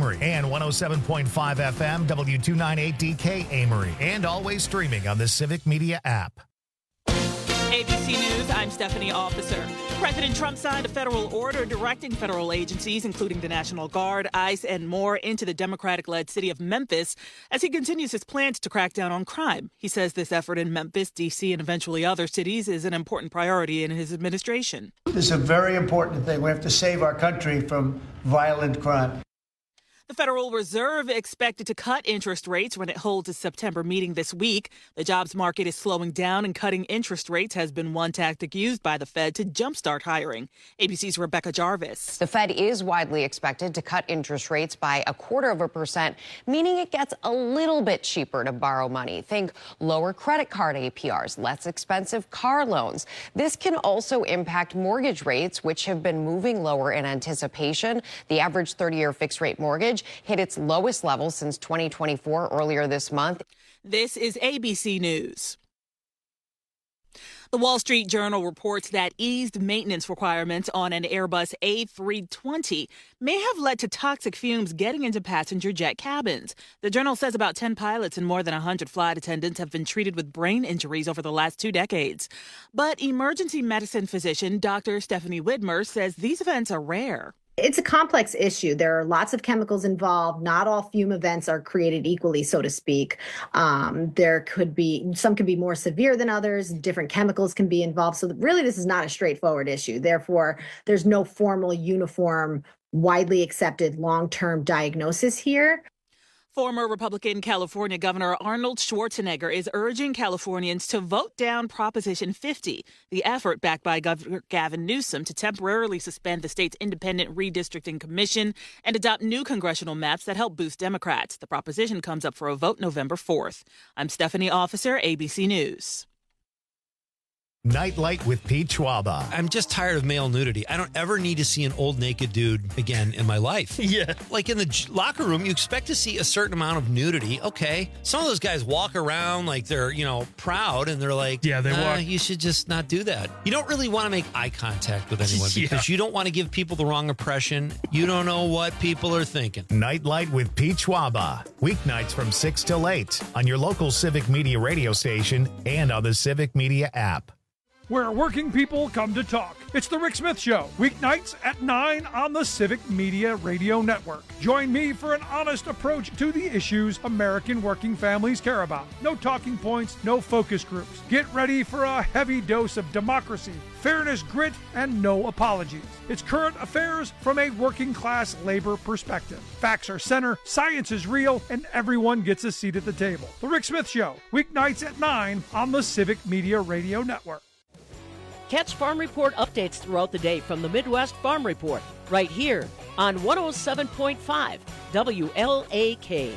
Amory, and 107.5 FM W298DK Amory, and always streaming on the Civic Media app. ABC News, I'm Stephanie Officer. President Trump signed a federal order directing federal agencies, including the National Guard, ICE, and more, into the Democratic-led city of Memphis as he continues his plans to crack down on crime. He says this effort in Memphis, D.C., and eventually other cities is an important priority in his administration. This is a very important thing. We have to save our country from violent crime. The Federal Reserve expected to cut interest rates when it holds its September meeting this week. The jobs market is slowing down, and cutting interest rates has been one tactic used by the Fed to jumpstart hiring. ABC's Rebecca Jarvis. The Fed is widely expected to cut interest rates by 0.25%, meaning it gets a little bit cheaper to borrow money. Think lower credit card APRs, less expensive car loans. This can also impact mortgage rates, which have been moving lower in anticipation. The average 30-year fixed-rate mortgage hit its lowest level since 2024 earlier this month. This is ABC News. The Wall Street Journal reports that eased maintenance requirements on an Airbus A320 may have led to toxic fumes getting into passenger jet cabins. The Journal says about 10 pilots and more than 100 flight attendants have been treated with brain injuries over the last 2 decades. But emergency medicine physician Dr. Stephanie Widmer says these events are rare. It's a complex issue. There are lots of chemicals involved. Not all fume events are created equally, so to speak. There could be, some can be more severe than others. Different chemicals can be involved. So really, this is not a straightforward issue. Therefore, there's no formal, uniform, widely accepted long-term diagnosis here. Former Republican California Governor Arnold Schwarzenegger is urging Californians to vote down Proposition 50, the effort backed by Governor Gavin Newsom to temporarily suspend the state's independent redistricting commission and adopt new congressional maps that help boost Democrats. The proposition comes up for a vote November 4th. I'm Stephanie Officer, ABC News. Nightlight with Pete Schwaba. I'm just tired of male nudity. I don't ever need to see an old naked dude again in my life. Yeah. Like in the locker room, you expect to see a certain amount of nudity. Okay. Some of those guys walk around like they're, proud, and they're like, yeah, they walk. You should just not do that. You don't really want to make eye contact with anyone because you don't want to give people the wrong impression. You don't know what people are thinking. Nightlight with Pete Schwaba. Weeknights from 6 till 8 on your local Civic Media radio station and on the Civic Media app. Where working people come to talk. It's The Rick Smith Show, weeknights at 9 on the Civic Media Radio Network. Join me for an honest approach to the issues American working families care about. No talking points, no focus groups. Get ready for a heavy dose of democracy, fairness, grit, and no apologies. It's current affairs from a working class labor perspective. Facts are center, science is real, and everyone gets a seat at the table. The Rick Smith Show, weeknights at 9 on the Civic Media Radio Network. Catch Farm Report updates throughout the day from the Midwest Farm Report, right here on 107.5 WLAK.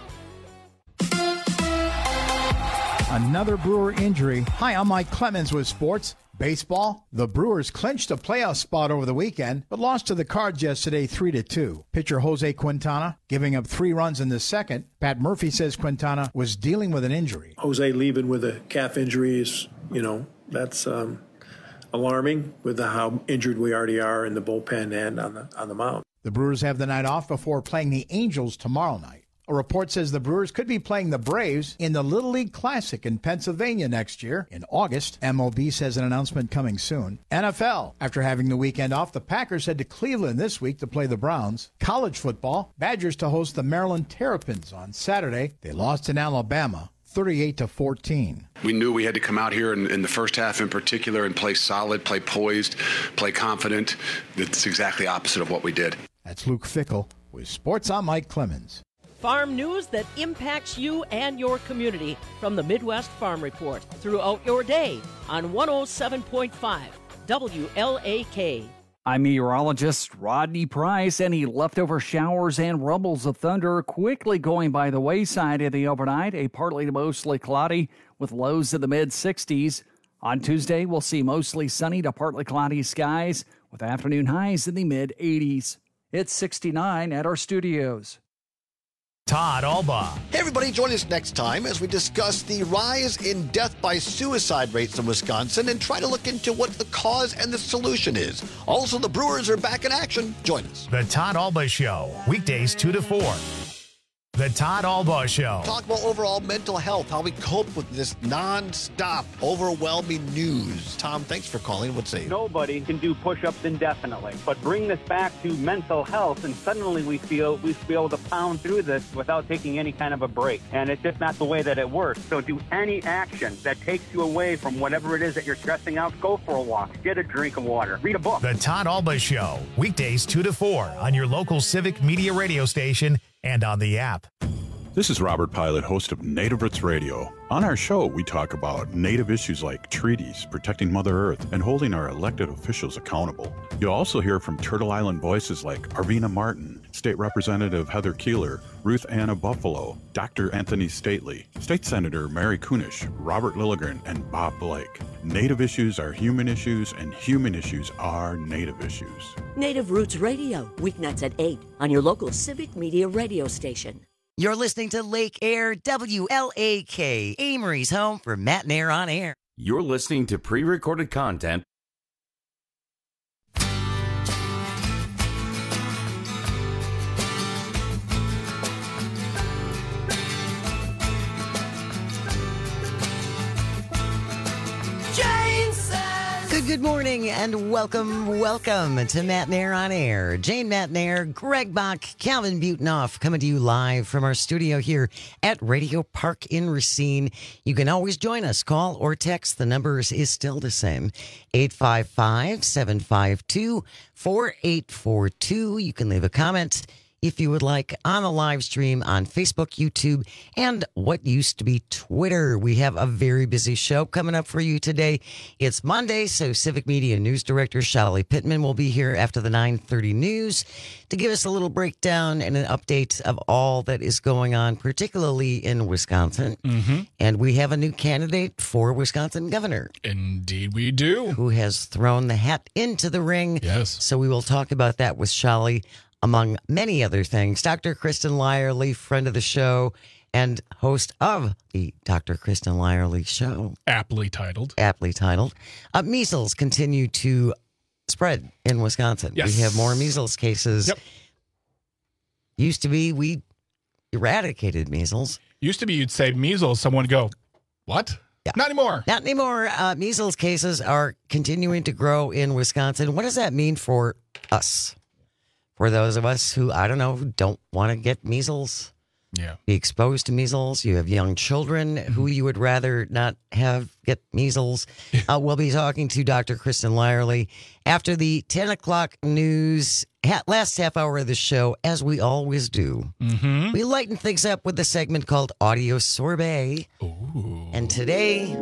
Another Brewer injury. Hi, I'm Mike Clemens with sports. Baseball, the Brewers clinched a playoff spot over the weekend, but lost to the Cards yesterday 3-2. Pitcher Jose Quintana giving up 3 runs in the second. Pat Murphy says Quintana was dealing with an injury. Jose leaving with a calf injury is, that's alarming with how injured we already are in the bullpen and on the mound. The Brewers have the night off before playing the Angels tomorrow night. A report says the Brewers could be playing the Braves in the Little League Classic in Pennsylvania next year in August. MLB says an announcement coming soon. NFL. After having the weekend off, the Packers head to Cleveland this week to play the Browns. College football. Badgers to host the Maryland Terrapins on Saturday. They lost in Alabama 38-14. We knew we had to come out here in the first half in particular and play solid, play poised, play confident. It's exactly opposite of what we did. That's Luke Fickell with Sports. I'm Mike Clemens. Farm news that impacts you and your community from the Midwest Farm Report throughout your day on 107.5 WLAK. I'm meteorologist Rodney Price. Any leftover showers and rumbles of thunder quickly going by the wayside of the overnight. A partly to mostly cloudy with lows in the mid-60s. On Tuesday, we'll see mostly sunny to partly cloudy skies with afternoon highs in the mid-80s. It's 69 at our studios. Todd Alba. Hey, everybody, join us next time as we discuss the rise in death by suicide rates in Wisconsin and try to look into what the cause and the solution is. Also, the Brewers are back in action. Join us. The Todd Alba Show, weekdays 2 to 4. The Todd Alba Show. Talk about overall mental health, how we cope with this non-stop, overwhelming news. Tom, thanks for calling. What's say? Nobody can do push-ups indefinitely, but bring this back to mental health, and suddenly we feel we should be able to pound through this without taking any kind of a break. And it's just not the way that it works. So do any action that takes you away from whatever it is that you're stressing out. Go for a walk. Get a drink of water. Read a book. The Todd Alba Show, weekdays 2 to 4 on your local Civic Media radio station and on the app. This is Robert Pilot, host of Native Roots Radio. On our show, we talk about Native issues like treaties, protecting Mother Earth, and holding our elected officials accountable. You'll also hear from Turtle Island voices like Arvina Martin, State Representative Heather Keeler, Ruth Anna Buffalo, Dr. Anthony Stately, State Senator Mary Kunish, Robert Lilligren, and Bob Blake. Native issues are human issues, and human issues are Native issues. Native Roots Radio, weeknights at 8 on your local Civic Media radio station. You're listening to Lake Air WLAK, Amory's home for Matt and Air on Air. You're listening to pre-recorded content. Good morning and welcome to Matt and Air on Air. Jane Matt and Air, Greg Bach, Calvin Butenoff coming to you live from our studio here at Radio Park in Racine. You can always join us, call or text. The number is still the same, 855-752-4842. You can leave a comment if you would like on the live stream on Facebook, YouTube, and what used to be Twitter. We have a very busy show coming up for you today. It's Monday, so Civic Media News Director Shalali Pittman will be here after the 9:30 news to give us a little breakdown and an update of all that is going on, particularly in Wisconsin. Mm-hmm. And we have a new candidate for Wisconsin governor. Indeed we do. Who has thrown the hat into the ring. Yes. So we will talk about that with Shalali, among many other things. Dr. Kristen Lyerly, friend of the show and host of the Dr. Kristen Lyerly Show. Aptly titled. Measles continue to spread in Wisconsin. Yes. We have more measles cases. Yep. Used to be we eradicated measles. Used to be you'd say measles, someone would go, what? Yeah. Not anymore. Not anymore. Measles cases are continuing to grow in Wisconsin. What does that mean for us? For those of us who, I don't know, don't want to get measles, be exposed to measles. You have young children who you would rather not have get measles. We'll be talking to Dr. Kristen Lyerly after the 10 o'clock news, last half hour of the show, as we always do. Mm-hmm. We lighten things up with a segment called Audio Sorbet. Ooh. And today,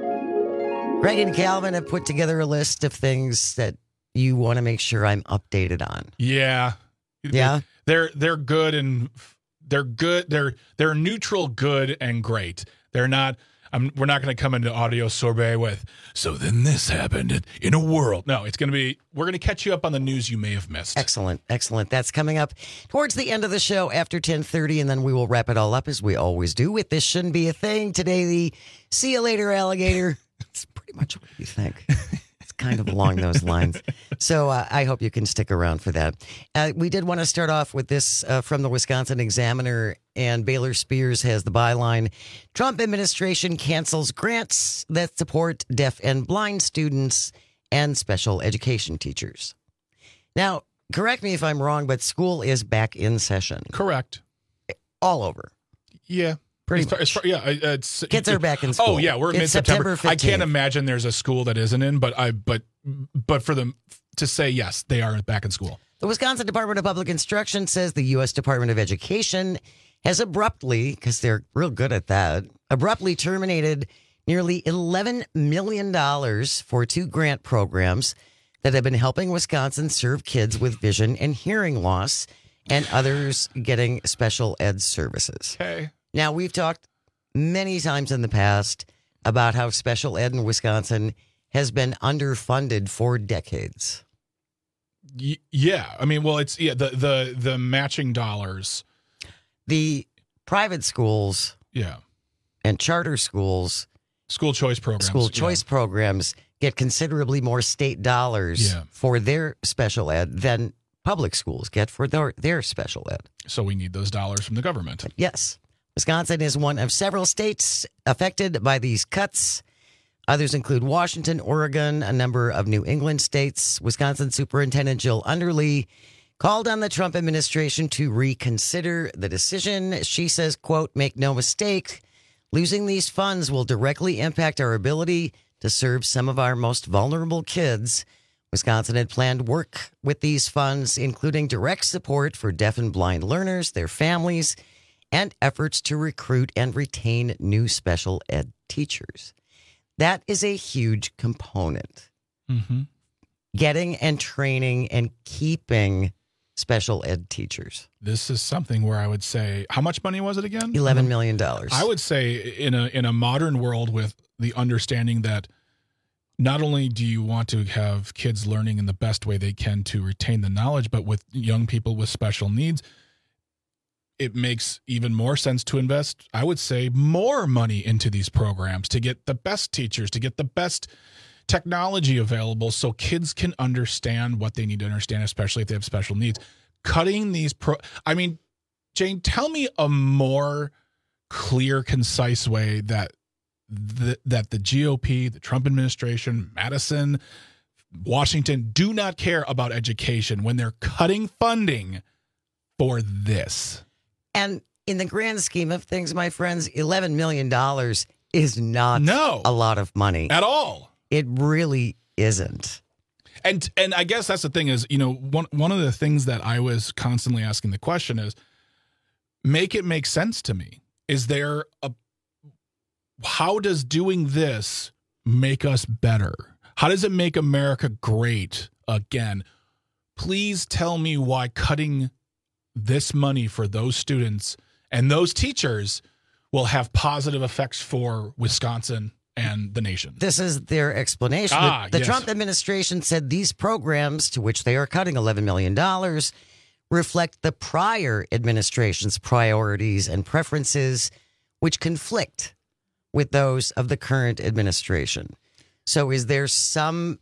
Greg and Calvin have put together a list of things that you want to make sure I'm updated on. Yeah. They're good and they're good. They're neutral, good, and great. They're not. We're not going to come into Audio Sorbet with, so then this happened in a world. No, it's going to be, we're going to catch you up on the news you may have missed. Excellent. That's coming up towards the end of the show after 10:30, and then we will wrap it all up as we always do with This Shouldn't Be a Thing. Today, the See You Later Alligator. It's pretty much what you think. Kind of along those lines. So I hope you can stick around for that. We did want to start off with this from the Wisconsin Examiner, and Baylor Spears has the byline, Trump administration cancels grants that support deaf and blind students and special education teachers. Now, correct me if I'm wrong, but school is back in session. Correct. All over. Yeah. Pretty much. It's kids are back in school. Oh yeah, we're in mid-September. September 15th. I can't imagine there's a school that isn't in, but for them to say yes, they are back in school. The Wisconsin Department of Public Instruction says the U.S. Department of Education has abruptly, because they're real good at that, terminated nearly $11 million for 2 grant programs that have been helping Wisconsin serve kids with vision and hearing loss and others getting special ed services. Okay. Now, we've talked many times in the past about how special ed in Wisconsin has been underfunded for decades. Yeah. I mean, well, it's the matching dollars. The private schools and charter schools, school choice programs get considerably more state dollars for their special ed than public schools get for their special ed. So we need those dollars from the government. Yes. Wisconsin is one of several states affected by these cuts. Others include Washington, Oregon, a number of New England states. Wisconsin Superintendent Jill Underly called on the Trump administration to reconsider the decision. She says, quote, "Make no mistake, losing these funds will directly impact our ability to serve some of our most vulnerable kids. Wisconsin had planned work with these funds, including direct support for deaf and blind learners, their families, and efforts to recruit and retain new special ed teachers." That is a huge component. Mm-hmm. Getting and training and keeping special ed teachers. This is something where I would say, how much money was it again? $11 million. I would say in a modern world with the understanding that not only do you want to have kids learning in the best way they can to retain the knowledge, but with young people with special needs, it makes even more sense to invest, I would say, more money into these programs to get the best teachers, to get the best technology available so kids can understand what they need to understand, especially if they have special needs. Cutting these Jane, tell me a more clear, concise way that the GOP, the Trump administration, Madison, Washington do not care about education when they're cutting funding for this. And in the grand scheme of things, my friends, $11 million is not a lot of money. At all. It really isn't. And I guess that's the thing is, one of the things that I was constantly asking the question is, make it make sense to me. Is there how does doing this make us better? How does it make America great again? Please tell me why cutting this money for those students and those teachers will have positive effects for Wisconsin and the nation. This is their explanation. The Trump administration said these programs, to which they are cutting $11 million, reflect the prior administration's priorities and preferences, which conflict with those of the current administration. So is there some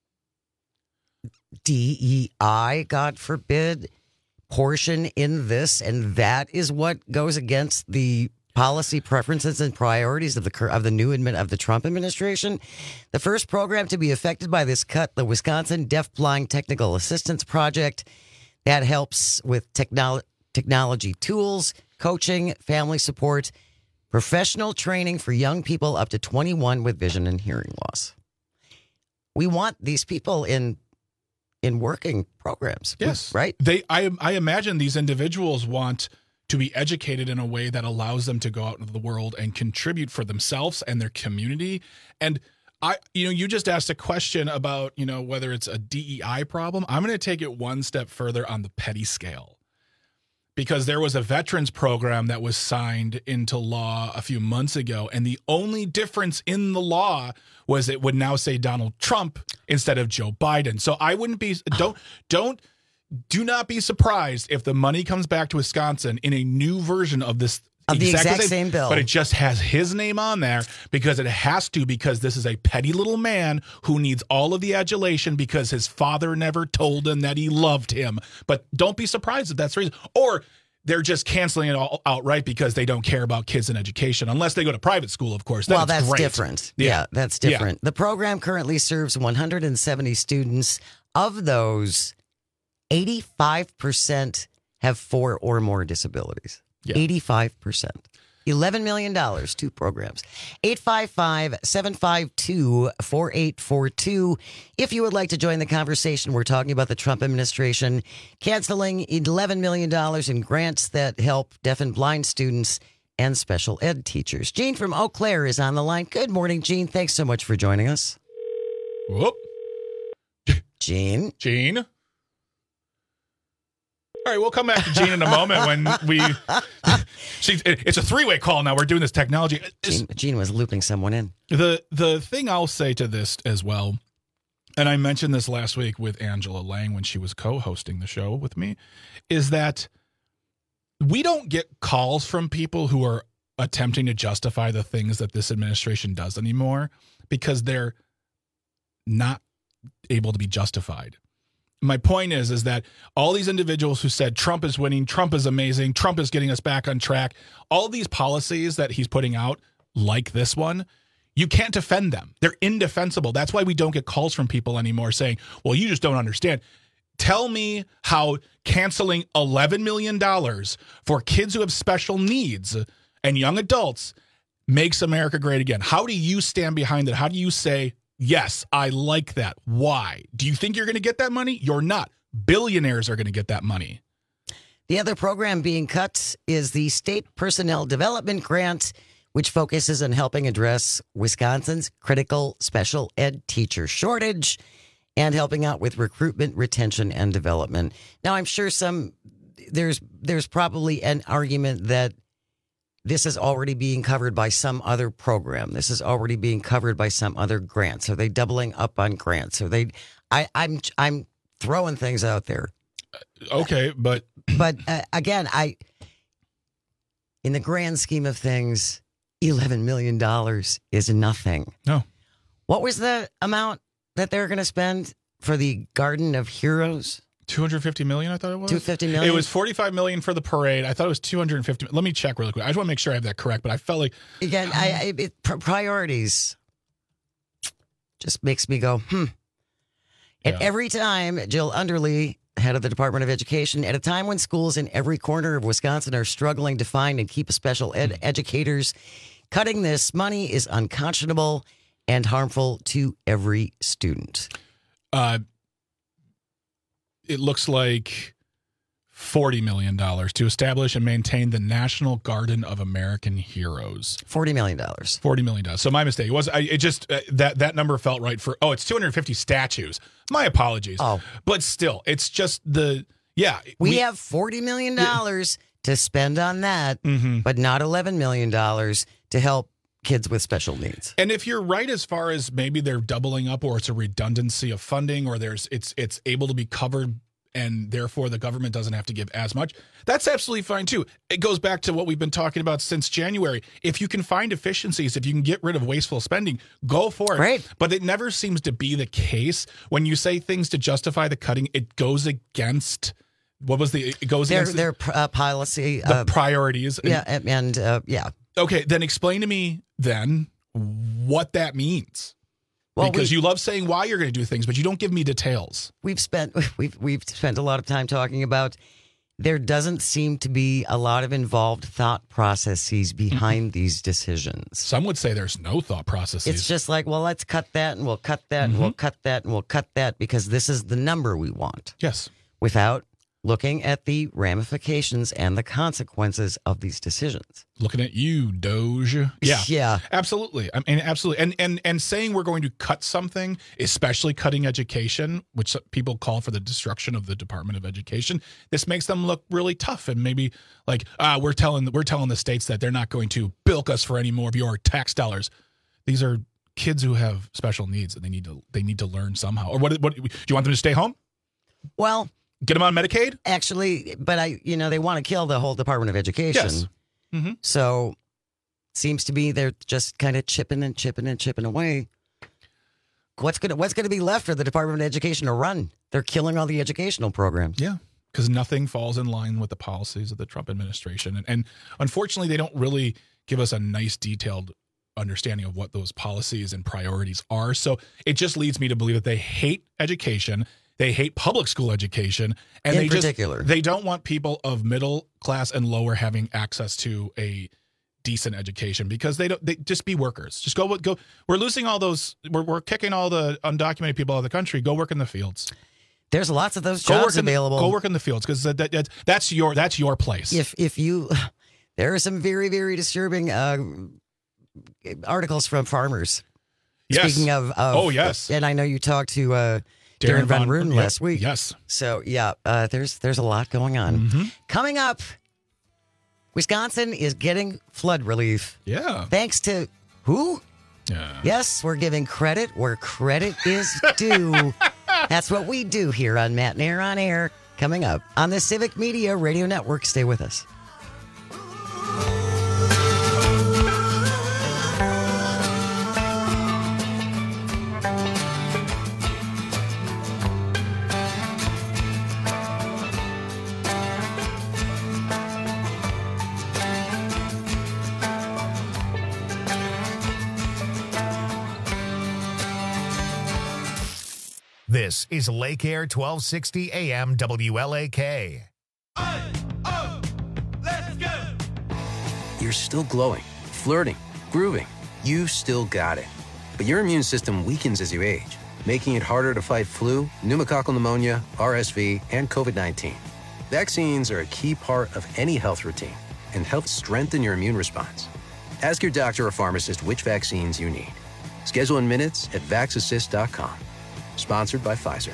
DEI, God forbid, portion in this, and that is what goes against the policy preferences and priorities of the Trump administration? The first program to be affected by this cut, the Wisconsin Deafblind Technical Assistance Project, that helps with technology tools, coaching, family support, professional training for young people up to 21 with vision and hearing loss. We want these people in working programs. Yes. Right? I imagine these individuals want to be educated in a way that allows them to go out into the world and contribute for themselves and their community. And you just asked a question about, whether it's a DEI problem. I'm going to take it one step further on the petty scale, because there was a veterans program that was signed into law a few months ago, and the only difference in the law was it would now say Donald Trump instead of Joe Biden. So I wouldn't be do not be surprised if the money comes back to Wisconsin in a new version of this. Of the exact same bill. But it just has his name on there because it has to, because this is a petty little man who needs all of the adulation because his father never told him that he loved him. But don't be surprised if that's the reason. Or they're just canceling it all outright because they don't care about kids and education, unless they go to private school, of course. Well, that's different. Yeah, that's different. Yeah. The program currently serves 170 students. Of those, 85% have 4 or more disabilities. Yeah. 85%. $11 million, 2 programs. 855-752-4842. If you would like to join the conversation, we're talking about the Trump administration canceling $11 million in grants that help deaf and blind students and special ed teachers. Gene from Eau Claire is on the line. Good morning, Gene. Thanks so much for joining us. Whoop. Gene. All right, we'll come back to Gene in a moment when it's a 3-way call now. We're doing this technology. Gene was looping someone in. The thing I'll say to this as well, and I mentioned this last week with Angela Lang when she was co-hosting the show with me, is that we don't get calls from people who are attempting to justify the things that this administration does anymore because they're not able to be justified. My point is that all these individuals who said Trump is winning, Trump is amazing, Trump is getting us back on track, all these policies that he's putting out, like this one, you can't defend them. They're indefensible. That's why we don't get calls from people anymore saying, well, you just don't understand. Tell me how canceling $11 million for kids who have special needs and young adults makes America great again. How do you stand behind it? How do you say, yes, I like that? Why? Do you think you're going to get that money? You're not. Billionaires are going to get that money. The other program being cut is the State Personnel Development Grant, which focuses on helping address Wisconsin's critical special ed teacher shortage and helping out with recruitment, retention, and development. Now, I'm sure there's probably an argument that this is already being covered by some other program. This is already being covered by some other grants. Are they doubling up on grants? Are they? I'm throwing things out there. Okay, but again, in the grand scheme of things, $11 million is nothing. No. What was the amount that they're going to spend for the Garden of Heroes? $250 million, I thought it was. $250 million? It was $45 million for the parade. I thought it was $250. Let me check really quick. I just want to make sure I have that correct, but I felt like... Again, priorities just makes me go, And every time Jill Underly, head of the Department of Education, at a time when schools in every corner of Wisconsin are struggling to find and keep special ed educators, cutting this money is unconscionable and harmful to every student. It looks like $40 million to establish and maintain the National Garden of American Heroes. $40 million. $40 million. So my mistake. It was that number felt right for. Oh, it's 250 statues. My apologies. Oh, but still, it's just we have $40 million to spend on that, but not $11 million to help kids with special needs. And if you're right, as far as maybe they're doubling up, or it's a redundancy of funding, or it's able to be covered, and therefore the government doesn't have to give as much, that's absolutely fine too. It goes back to what we've been talking about since January. If you can find efficiencies, if you can get rid of wasteful spending, go for it. Right. But it never seems to be the case. When you say things to justify the cutting, it goes against their policy, the priorities. Yeah. Okay, then explain to me then what that means. Well, because you love saying why you're going to do things, but you don't give me details. We've spent a lot of time talking about there doesn't seem to be a lot of involved thought processes behind these decisions. Some would say there's no thought processes. It's just like, well, let's cut that and we'll cut that and we'll cut that and we'll cut that because this is the number we want. Yes. Without looking at the ramifications and the consequences of these decisions. Looking at you, Doge. Yeah. Absolutely. I mean, absolutely. And saying we're going to cut something, especially cutting education, which people call for the destruction of the Department of Education, this makes them look really tough and maybe like we're telling the states that they're not going to bilk us for any more of your tax dollars. These are kids who have special needs and they need to learn somehow. Or what do you want them to stay home? Well, get them on Medicaid? Actually, but they want to kill the whole Department of Education. Yes. Mm-hmm. So seems to be they're just kind of chipping away. What's going to be left for the Department of Education to run? They're killing all the educational programs. Yeah, because nothing falls in line with the policies of the Trump administration. And unfortunately, they don't really give us a nice detailed understanding of what those policies and priorities are. So it just leads me to believe that they hate education. They hate public school education, and they don't want people of middle class and lower having access to a decent education because they just be workers. Just go. We're losing all those. We're kicking all the undocumented people out of the country. Go work in the fields. There's lots of those jobs available. Go work in the fields because that's your place. There are some very, very disturbing articles from farmers. Yes. Speaking of yes, and I know you talked to. Darren Van Rooten last week. Yes. So, there's a lot going on. Mm-hmm. Coming up, Wisconsin is getting flood relief. Yeah. Thanks to who? Yeah. Yes, we're giving credit where credit is due. That's what we do here on Matt and Air on Air. Coming up on the Civic Media Radio Network. Stay with us. This is Lake Air 1260 AM WLAK. Let's go! You're still glowing, flirting, grooving. You still got it. But your immune system weakens as you age, making it harder to fight flu, pneumococcal pneumonia, RSV, and COVID-19. Vaccines are a key part of any health routine and help strengthen your immune response. Ask your doctor or pharmacist which vaccines you need. Schedule in minutes at VaxAssist.com. Sponsored by Pfizer.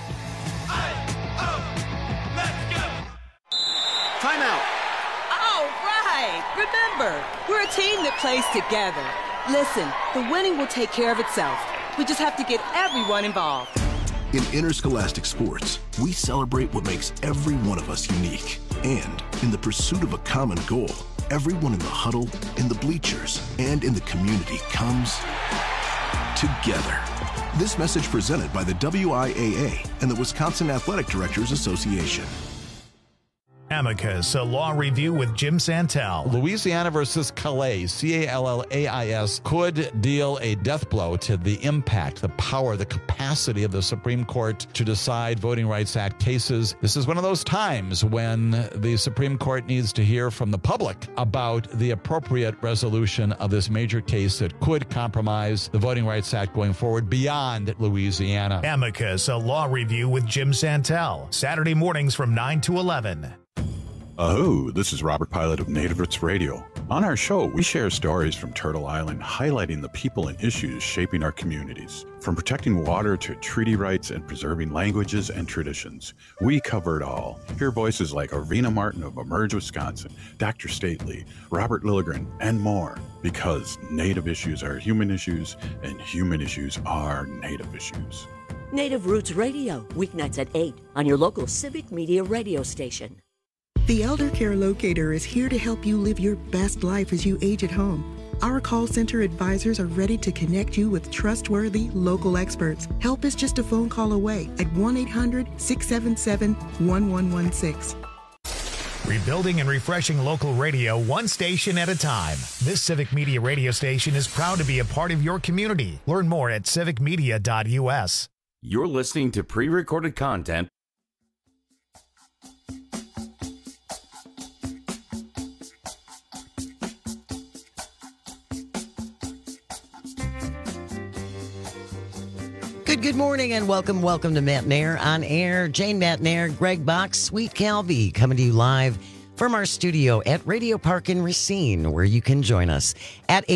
Timeout. All right. Remember, we're a team that plays together. Listen, the winning will take care of itself. We just have to get everyone involved. In interscholastic sports, we celebrate what makes every one of us unique. And in the pursuit of a common goal, everyone in the huddle, in the bleachers, and in the community comes together. This message presented by the WIAA and the Wisconsin Athletic Directors Association. Amicus, a law review with Jim Santel. Louisiana versus Calais, Callais, could deal a death blow to the impact, the power, the capacity of the Supreme Court to decide Voting Rights Act cases. This is one of those times when the Supreme Court needs to hear from the public about the appropriate resolution of this major case that could compromise the Voting Rights Act going forward beyond Louisiana. Amicus, a law review with Jim Santel. Saturday mornings from 9 to 11. Oh, this is Robert Pilot of Native Roots Radio. On our show, we share stories from Turtle Island highlighting the people and issues shaping our communities. From protecting water to treaty rights and preserving languages and traditions, we cover it all. Hear voices like Arvina Martin of Emerge Wisconsin, Dr. Stately, Robert Lilligren, and more. Because Native issues are human issues, and human issues are Native issues. Native Roots Radio, weeknights at 8 on your local Civic Media radio station. The Elder Care Locator is here to help you live your best life as you age at home. Our call center advisors are ready to connect you with trustworthy local experts. Help is just a phone call away at 1-800-677-1116. Rebuilding and refreshing local radio one station at a time. This Civic Media radio station is proud to be a part of your community. Learn more at civicmedia.us. You're listening to pre-recorded content. Good morning and welcome to Matt Nair on air. Jane Matt Nair, Greg Box, Sweet Calvi coming to you live from our studio at Radio Park in Racine, where you can join us at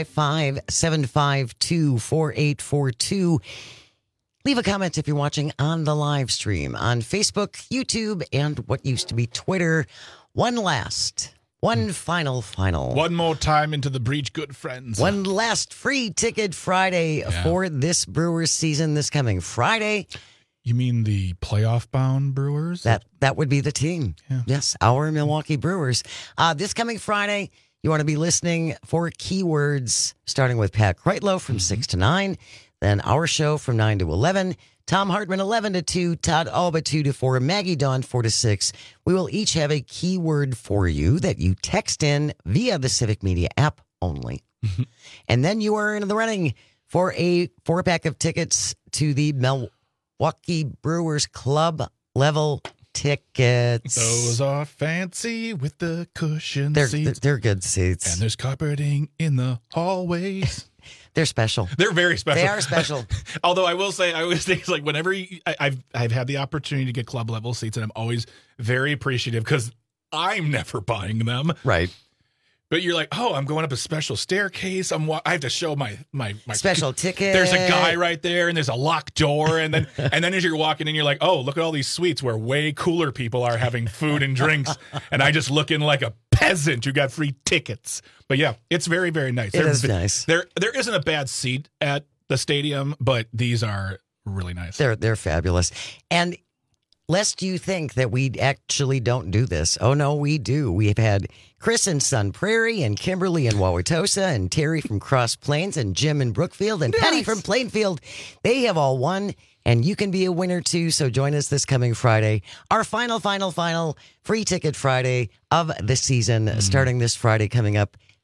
855-752-4842. Leave a comment if you're watching on the live stream on Facebook, YouTube, and what used to be Twitter. One final. One more time into the breach, good friends. One last free ticket Friday for this Brewers season this coming Friday. You mean the playoff-bound Brewers? That would be the team. Yeah. Yes, our Milwaukee Brewers. This coming Friday, you want to be listening for keywords, starting with Pat Kreitlow from 6 to 9, then our show from 9 to 11, Tom Hartman 11 to 2, Todd Alba 2 to 4, Maggie Dawn 4 to 6. We will each have a keyword for you that you text in via the Civic Media app only. And then you are in the running for a 4-pack of tickets to the Milwaukee Brewers Club level tickets. Those are fancy with the cushion seats. They're good seats. And there's carpeting in the hallways. They're special. They're very special. They are special. Although I will say, I always think like whenever I've had the opportunity to get club level seats, and I'm always very appreciative because I'm never buying them. Right. But you're like, oh, I'm going up a special staircase. I have to show my special ticket. There's a guy right there, and there's a locked door, and then as you're walking in, you're like, oh, look at all these suites where way cooler people are having food and drinks, and I just look in like a peasant who got free tickets. But yeah, it's very, very nice. It is nice. There isn't a bad seat at the stadium, but these are really nice. They're fabulous. And lest you think that we actually don't do this. Oh, no, we do. We've had Chris in Sun Prairie and Kimberly in Wauwatosa and Terry from Cross Plains and Jim in Brookfield and Penny from Plainfield. They have all won, and you can be a winner too. So join us this coming Friday. Our final free ticket Friday of the season, starting this Friday coming up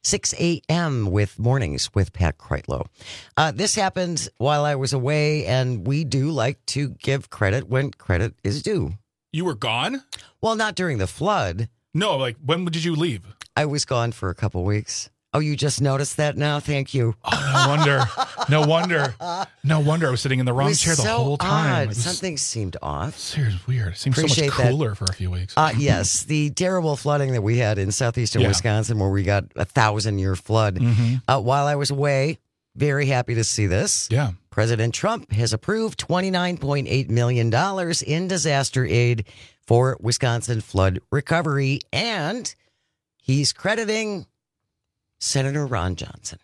6 a.m. with Mornings with Pat Kreitlow. This happened while I was away, and we do like to give credit when credit is due. You were gone? Well, not during the flood. No, like, when did you leave? I was gone for a couple weeks. Oh, you just noticed that now? Thank you. Oh, no wonder. No wonder I was sitting in the wrong chair the whole time. Odd. Something seemed off. Seriously weird. It seems so much cooler for a few weeks. Yes, the terrible flooding that we had in southeastern Wisconsin, where we got a 1,000-year flood. While I was away, very happy to see this. Yeah. President Trump has approved $29.8 million in disaster aid for Wisconsin flood recovery, and he's crediting Senator Ron Johnson.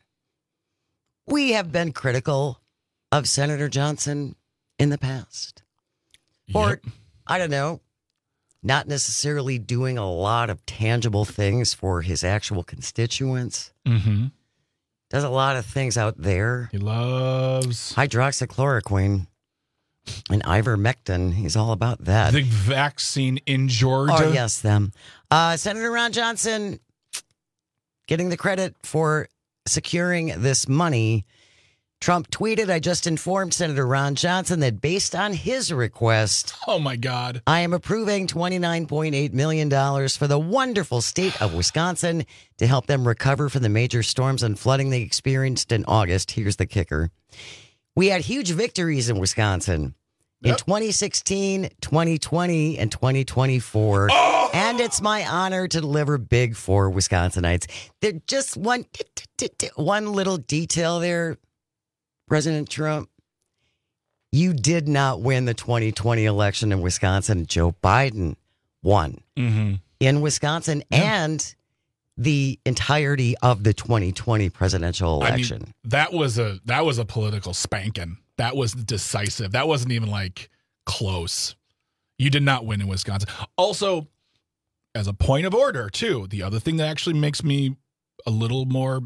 We have been critical of Senator Johnson in the past. For, I don't know, not necessarily doing a lot of tangible things for his actual constituents. Does a lot of things out there. He loves hydroxychloroquine and ivermectin. He's all about that. The vaccine in Georgia. Oh, yes, them. Senator Ron Johnson getting the credit for securing this money. Trump tweeted, I just informed Senator Ron Johnson that based on his request, oh my God, I am approving $29.8 million for the wonderful state of Wisconsin to help them recover from the major storms and flooding they experienced in August. Here's the kicker. We had huge victories in Wisconsin in 2016, 2020, and 2024. And it's my honor to deliver big for Wisconsinites. There's just one little detail there, President Trump. You did not win the 2020 election in Wisconsin. Joe Biden won in Wisconsin and the entirety of the 2020 presidential election. I mean, that was a political spanking. That was decisive. That wasn't even like close. You did not win in Wisconsin. Also, as a point of order, too, the other thing that actually makes me a little more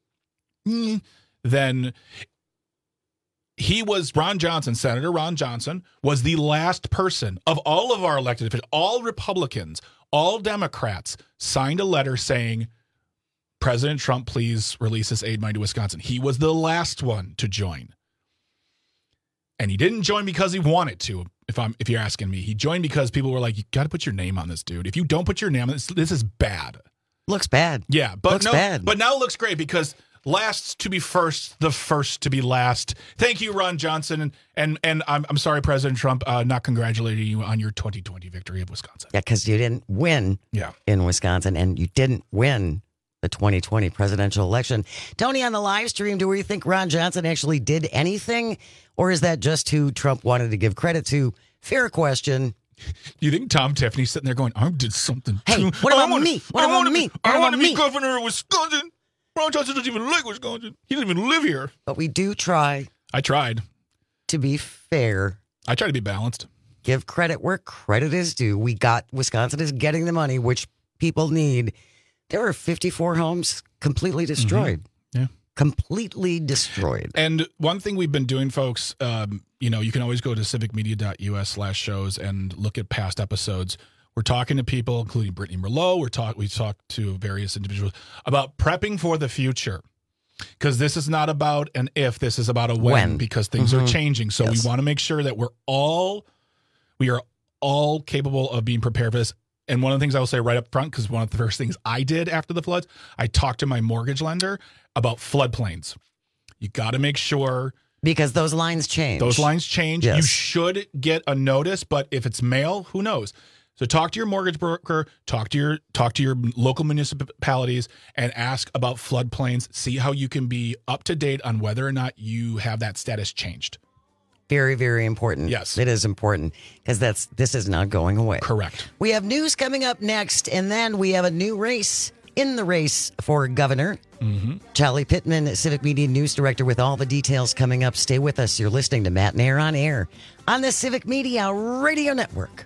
than Senator Ron Johnson was the last person of all of our elected officials, all Republicans, all Democrats signed a letter saying, President Trump, please release this aid money to Wisconsin. He was the last one to join. And he didn't join because he wanted to, if you're asking me. He joined because people were like, you got to put your name on this, dude. If you don't put your name on this is bad. Looks bad. Yeah, but looks bad. But now it looks great because last to be first, the first to be last. Thank you, Ron Johnson. And I'm sorry, President Trump, not congratulating you on your 2020 victory of Wisconsin. Yeah, because you didn't win in Wisconsin, and you didn't win the 2020 presidential election. Tony, on the live stream, do we think Ron Johnson actually did anything? Or is that just who Trump wanted to give credit to? Fair question. Do you think Tom Tiffany's sitting there going, I did something too? Hey, what about me? What about me? I want to be governor of Wisconsin. Ron Johnson doesn't even like Wisconsin. He doesn't even live here. But we do try. I tried. To be fair. I try to be balanced. Give credit where credit is due. Wisconsin is getting the money, which people need. There were 54 homes completely destroyed. Yeah. Completely destroyed. And one thing we've been doing, folks, you can always go to civicmedia.us/shows and look at past episodes. We're talking to people, including Brittany Merlot. We talked to various individuals about prepping for the future. Because this is not about an if, this is about a when. Because things are changing. So we want to make sure that we are all capable of being prepared for this. And one of the things I will say right up front, because one of the first things I did after the floods, I talked to my mortgage lender about floodplains. You got to make sure. Because those lines change. Yes. You should get a notice, but if it's mail, who knows? So talk to your mortgage broker, talk to your local municipalities, and ask about floodplains. See how you can be up to date on whether or not you have that status changed. Very, very important. Yes. It is important because this is not going away. Correct. We have news coming up next, and then we have a new race in the race for governor. Charlie Pittman, Civic Media News Director, with all the details coming up. Stay with us. You're listening to Matt and Air on Air on the Civic Media Radio Network.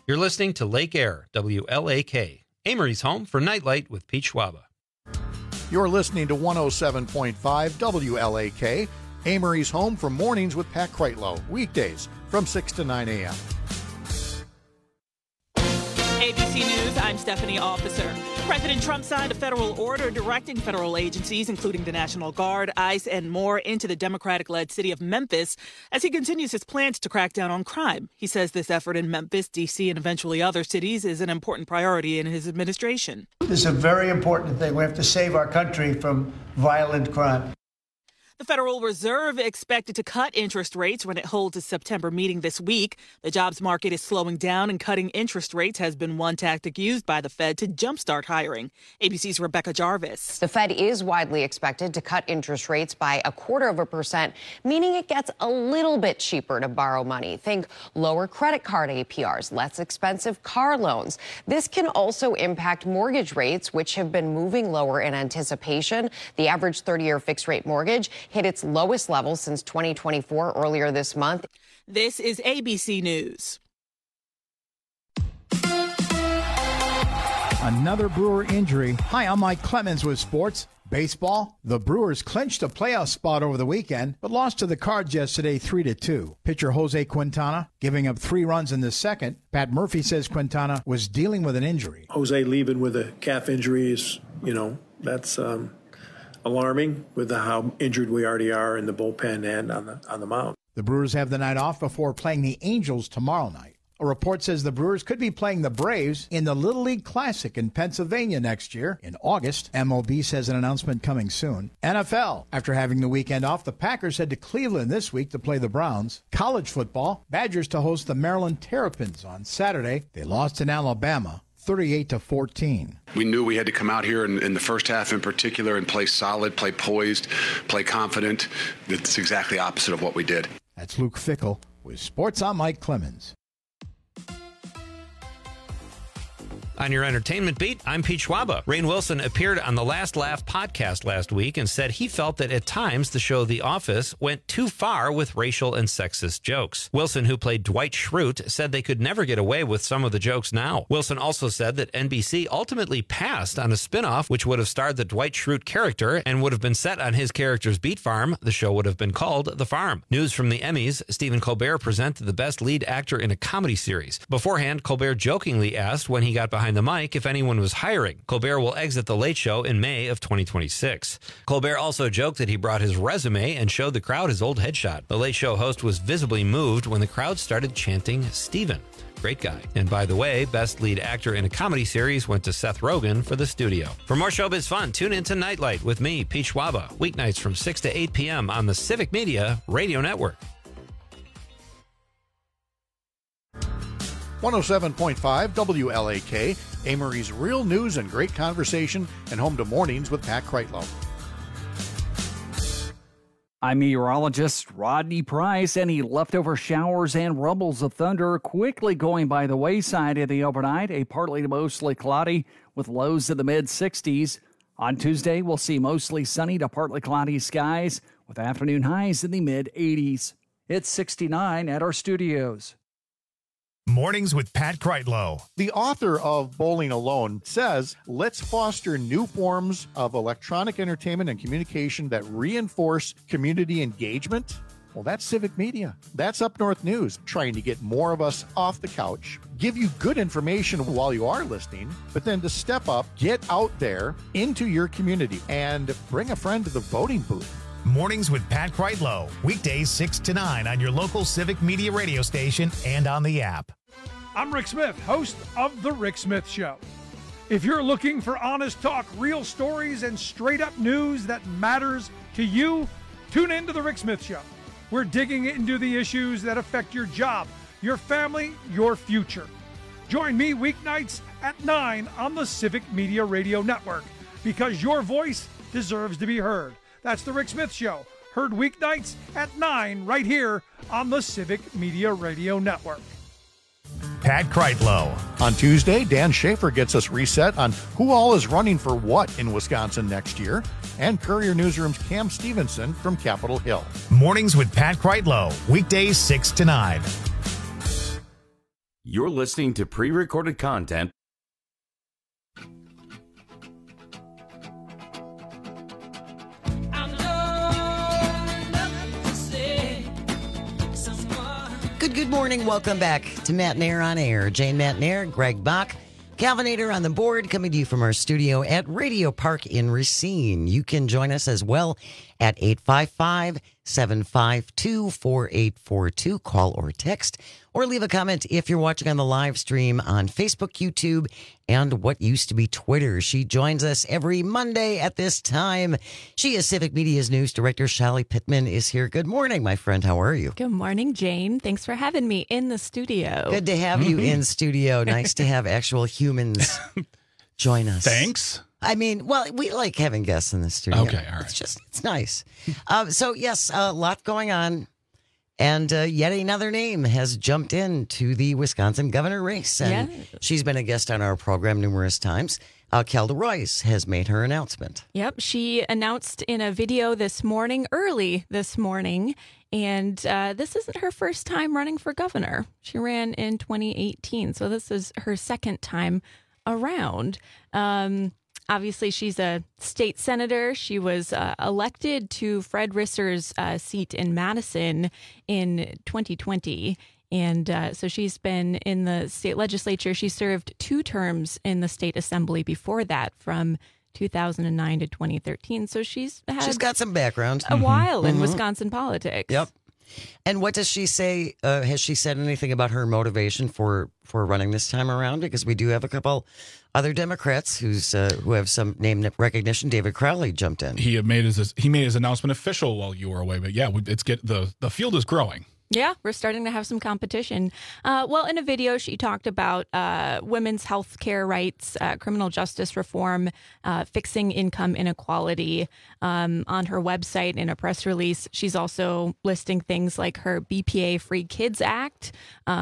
You're listening to Lake Air, WLAK, Amory's home for Nightlight with Pete Schwaba. You're listening to 107.5 WLAK, Amory's home for Mornings with Pat Kreitlow, weekdays from 6 to 9 a.m. ABC News, I'm Stephanie Officer. President Trump signed a federal order directing federal agencies, including the National Guard, ICE, and more, into the Democratic-led city of Memphis as he continues his plans to crack down on crime. He says this effort in Memphis, D.C., and eventually other cities is an important priority in his administration. This is a very important thing. We have to save our country from violent crime. The Federal Reserve expected to cut interest rates when it holds its September meeting this week. The jobs market is slowing down, and cutting interest rates has been one tactic used by the Fed to jumpstart hiring. ABC's Rebecca Jarvis. The Fed is widely expected to cut interest rates by 0.25%, meaning it gets a little bit cheaper to borrow money. Think lower credit card APRs, less expensive car loans. This can also impact mortgage rates, which have been moving lower in anticipation. The average 30-year fixed-rate mortgage hit its lowest level since 2024 earlier this month. This is ABC News. Another Brewer injury. Hi, I'm Mike Clemens with sports. Baseball, the Brewers clinched a playoff spot over the weekend, but lost to the Cards yesterday 3-2. Pitcher Jose Quintana giving up 3 runs in the second. Pat Murphy says Quintana was dealing with an injury. Jose leaving with a calf injury is, that's alarming with how injured we already are in the bullpen and on the mound. The Brewers have the night off before playing the Angels tomorrow night. A report says the Brewers could be playing the Braves in the Little League Classic in Pennsylvania next year in August. MLB says an announcement coming soon. NFL. After having the weekend off, the Packers head to Cleveland this week to play the Browns. College football. Badgers to host the Maryland Terrapins on Saturday. They lost in Alabama 38-14. We knew we had to come out here in the first half in particular and play solid, play poised, play confident. It's exactly opposite of what we did. That's Luke Fickell with Sports. I'm Mike Clemens. On your entertainment beat, I'm Pete Schwaba. Rainn Wilson appeared on the Last Laugh podcast last week and said he felt that at times the show The Office went too far with racial and sexist jokes. Wilson, who played Dwight Schrute, said they could never get away with some of the jokes now. Wilson also said that NBC ultimately passed on a spinoff which would have starred the Dwight Schrute character and would have been set on his character's beat farm. The show would have been called The Farm. News from the Emmys, Stephen Colbert presented the Best Lead Actor in a Comedy Series. Beforehand, Colbert jokingly asked when he got behind the mic if anyone was hiring. Colbert will exit The Late Show in May of 2026. Colbert also joked that he brought his resume and showed the crowd his old headshot. The Late Show host was visibly moved when the crowd started chanting Steven. Great guy. And by the way, Best Lead Actor in a Comedy Series went to Seth Rogen for The Studio. For more showbiz fun, tune into Nightlight with me, Pete Schwaba, weeknights from 6 to 8 p.m. on the Civic Media Radio Network. 107.5 WLAK, Amory's real news and great conversation, and home to Mornings with Pat Kreitlow. I'm meteorologist Rodney Price. Any leftover showers and rumbles of thunder quickly going by the wayside of the overnight. A partly to mostly cloudy with lows in the mid-60s. On Tuesday, we'll see mostly sunny to partly cloudy skies with afternoon highs in the mid-80s. It's 69 at our studios. Mornings with Pat Kreitlow. The author of Bowling Alone says, let's foster new forms of electronic entertainment and communication that reinforce community engagement. Well, that's Civic Media. That's Up North News, trying to get more of us off the couch, give you good information while you are listening, but then to step up, get out there into your community and bring a friend to the voting booth. Mornings with Pat Kreitlow. Weekdays 6 to 9 on your local Civic Media radio station and on the app. I'm Rick Smith, host of The Rick Smith Show. If you're looking for honest talk, real stories, and straight-up news that matters to you, tune in to The Rick Smith Show. We're digging into the issues that affect your job, your family, your future. Join me weeknights at 9 on the Civic Media Radio Network, because your voice deserves to be heard. That's The Rick Smith Show, heard weeknights at 9 right here on the Civic Media Radio Network. Pat Kreitlow. On Tuesday, Dan Schaefer gets us reset on who all is running for what in Wisconsin next year, and Courier Newsroom's Cam Stevenson from Capitol Hill. Mornings with Pat Kreitlow. Weekdays 6 to 9. You're listening to pre-recorded content. Good morning. Welcome back to Matt Nair on Air. Jane Matt Nair, Greg Bach, Calvinator on the board, coming to you from our studio at Radio Park in Racine. You can join us as well at 855-752-4842. Call or text or leave a comment if you're watching on the live stream on Facebook, YouTube, and what used to be Twitter. She joins us every Monday at this time. She is Civic Media's news director. Shelly Pittman is here. Good morning, my friend. How are you? Good morning, Jane. Thanks for having me in the studio. Good to have you in studio. Nice to have actual humans join us. Thanks. I mean, well, we like having guests in the studio. Okay, all right. It's nice. So, yes, a lot going on. And yet another name has jumped into the Wisconsin governor race. And she's been a guest on our program numerous times. Kelda Roys has made her announcement. Yep. She announced in a video early this morning. And this isn't her first time running for governor. She ran in 2018. So this is her second time around. Obviously, she's a state senator. She was elected to Fred Risser's seat in Madison in 2020. And so she's been in the state legislature. She served 2 terms in the state assembly before that, from 2009 to 2013. So she's got some background. A while in Wisconsin politics. Yep. And what does she say? Has she said anything about her motivation for running this time around? Because we do have a couple other Democrats who have some name recognition. David Crowley jumped in. He made his announcement official while you were away. But yeah, the field is growing. Yeah, we're starting to have some competition. Well, in a video, she talked about women's health care rights, criminal justice reform, fixing income inequality. On her website, in a press release, she's also listing things like her BPA Free Kids Act